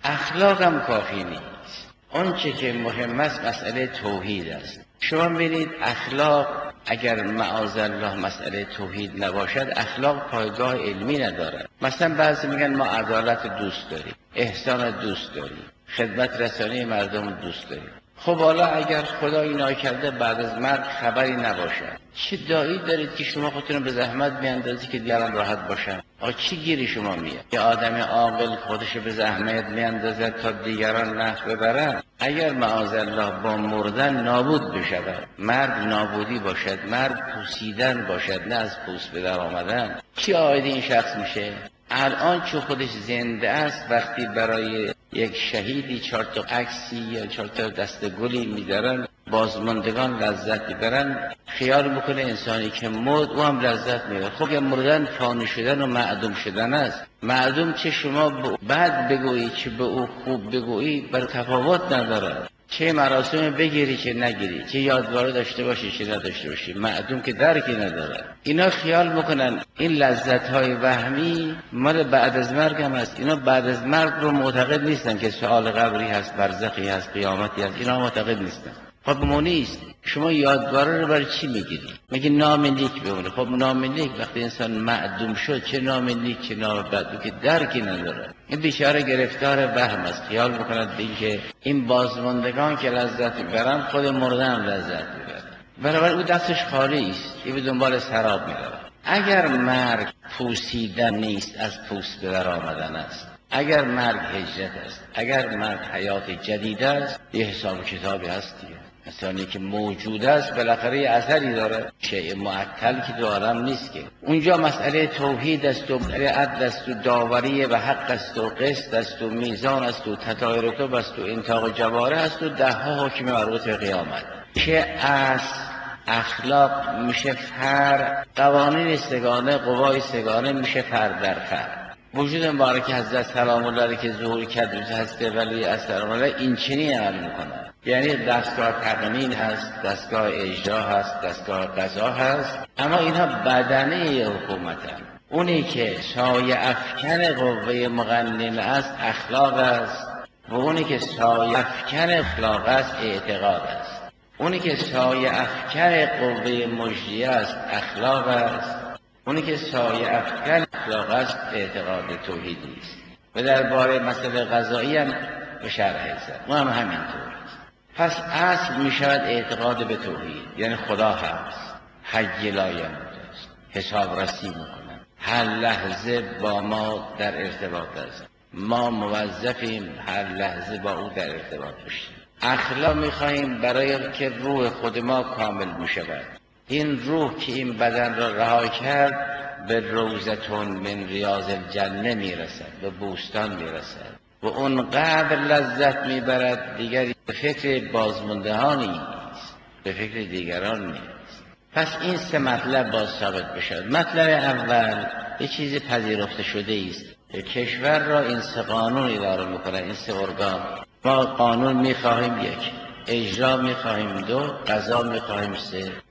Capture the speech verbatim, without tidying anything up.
اخلاق هم کافی نیست. اون چه که مهم است مسئله توحید است. شما ببینید اخلاق اگر معاذالله مسئله توحید نباشد، اخلاق پایگاه علمی ندارد. مثلا بعضی میگن ما عدالت دوست داریم، احسان دوست داریم، خدمت رسانی مردم دوست داریم. خب حالا اگر خدا اینا کرده بعد از مرگ خبری نباشد، چه دایی دارید که شما خودتون به زحمت میاندازی که دیگران راحت باشن؟ آ چی گیری شما میاد؟ یه آدم عاقل خودش به زحمت میاندازد تا دیگران نفع ببرن؟ اگر معاذالله با مردن نابود بشود، مرگ نابودی باشد، مرگ پوسیدن باشد، نه از پوست به در آمدن، چی عاید این شخص میشه؟ الان چون خودش زنده است، وقتی برای یک شهیدی چهار تا عکسی یا چهار تا دسته گلی می‌دارن، بازماندگان لذت می‌برن، خیال میکنه انسانی که مرد او هم لذت می‌بره. خب یا مردن فانی شدن و معدوم شدن است. معدوم چه شما بعد بگویی چه به او خوب بگویی بر تفاوت نداره، چه مراسم بگیری چه نگیری، چه یادواره داشته باشی چه نداشته باشی، معدوم که درکی نداره. اینا خیال میکنن این لذت‌های وهمی مال بعد از مرگ هم هست. اینا بعد از مرگ رو معتقد نیستن که سؤال قبری هست، برزخی هست، قیامتی هست. اینا معتقد نیستن. خب مونیست. شما یادواره رو برای چی میگیری؟ میگی نام نیک بمونه. خب نام نیک وقتی انسان معدوم شد، چه نام نیک چه نام بد که درکی نداره. این بیچاره گرفتار وهم است. خیال میکند دیگه این بازماندگان که لذت میبرن، خود مردن هم لذت میبرن. بنابراین او دستش خالی است، این به دنبال سراب میره. اگر مرگ پوسیدن نیست، از پوست به در آمدن است. اگر مرگ هجرت است، اگر مرگ حیات جدید است، یه حساب کتابی هست دیگه. انسانی که موجود است بالاخره یه اثری داره، شیء معطل که تو عالم نیست که. اونجا مسئله توحید است و عدل است و داوری و حق است و قسط است و میزان است و تطایر کتب است و انطاق جواره است و ده ها حکم مربوط به قیامت که اصل اخلاق میشه فر، قوانین سگانه، قوای سگانه میشه فر در فر. وجود مبارک حضرت سلام الله علیه که ظهور کرد روز هسته ولی اثر الله این چنین عمل میکنه. یعنی دستگاه تقنین هست، دستگاه اجرا هست، دستگاه قضا هست، اما اینها بدنه حکومت هست. اونی که سایه افکن قوه مقنن است اخلاق است و اونی که سایه افکن اخلاق است اعتقاد است. اونی که سایه افکن قوه مجریه است اخلاق است، اونی که سایه افکن اخلاق است اعتقاد توحیدی است. و درباره مسئله قضایی هم به شرح زد، ما هم همینطور. پس اصل می شود اعتقاد به توحید، یعنی خدا هست، حی لا یموت است، حساب رسی میکنه، هر لحظه با ما در ارتباط است، ما موظفیم هر لحظه با او در ارتباط باشیم. اخلاق میخواهیم برای که روح خود ما کامل می شود. این روح که این بدن را رها کرد به روضتون من ریاض الجنه میرسد، به بوستان میرسد و اونقدر لذت میبرد دیگری به فکر بازماندهانی نیست، به فکر دیگران نیست. پس این سه مطلب باز ثابت بشد. مطلب اول یه چیز پذیرفته شده است، کشور را این سه قانون اداره میکنه، این سه ارگان. ما قانون میخواهیم یک، اجرا میخواهیم دو، قضا میخواهیم سه.